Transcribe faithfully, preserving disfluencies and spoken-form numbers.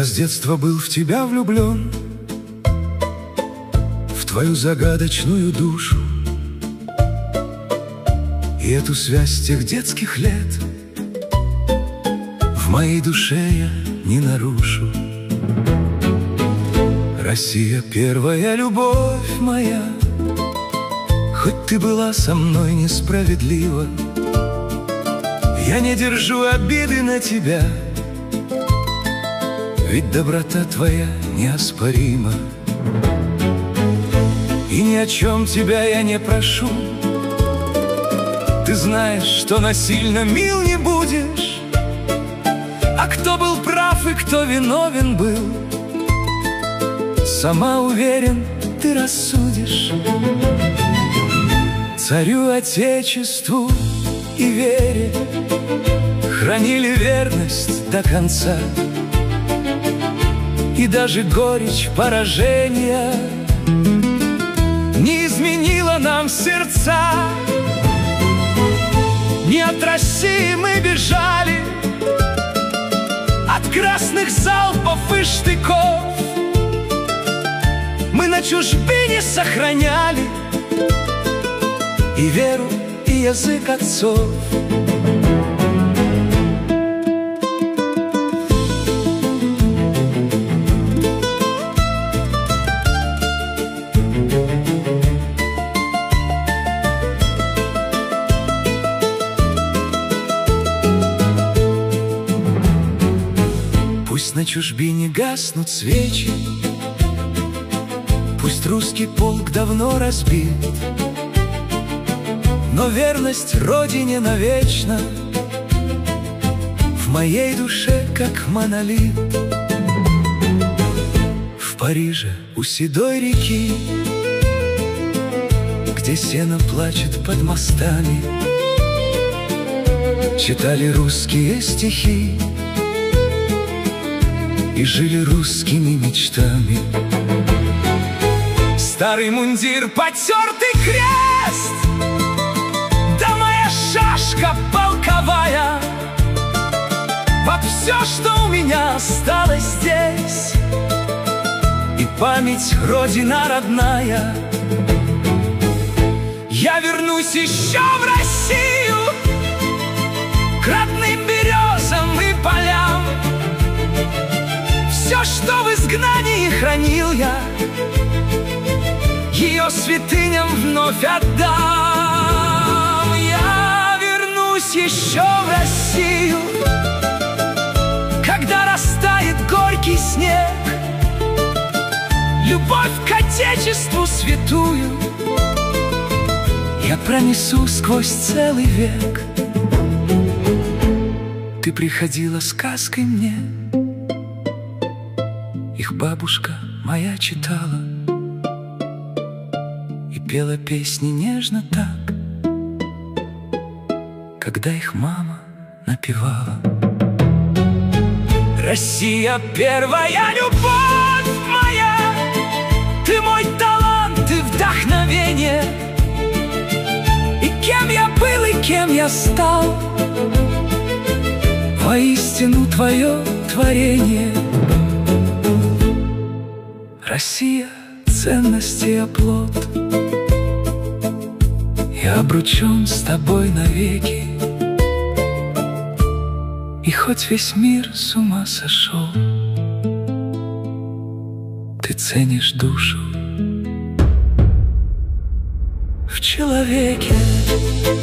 Я с детства был в тебя влюблен, в твою загадочную душу, и эту связь тех детских лет в моей душе я не нарушу. Россия, первая любовь моя, хоть ты была со мной несправедлива, я не держу обиды на тебя, ведь доброта твоя неоспорима. И ни о чем тебя я не прошу, ты знаешь, что насильно мил не будешь. А кто был прав и кто виновен был, сама уверен, ты рассудишь. Царю Отечеству и вере хранили верность до конца, и даже горечь поражения не изменила нам сердца. Не от России мы бежали, от красных залпов и штыков. Мы на чужбине сохраняли и веру, и язык отцов. Пусть на чужбине гаснут свечи, пусть русский полк давно разбит, но верность Родине навечно в моей душе как монолит. В Париже у седой реки, где сено плачет под мостами, читали русские стихи и жили русскими мечтами. Старый мундир, потертый крест, да моя шашка полковая, вот все, что у меня осталось здесь, и память Родина родная. Я вернусь еще в Россию, к родным березам и полям. Все, что в изгнании хранил я, ее святыням вновь отдам. Я вернусь еще в Россию, когда растает горький снег. Любовь к Отечеству святую я пронесу сквозь целый век. Ты приходила сказкой мне, их бабушка моя читала и пела песни нежно так, когда их мама напевала. Россия, первая любовь моя, ты мой талант и вдохновение, и кем я был, и кем я стал, воистину твое творение. Россия, ценности оплот, я обручен с тобой навеки. И хоть весь мир с ума сошел, ты ценишь душу в человеке.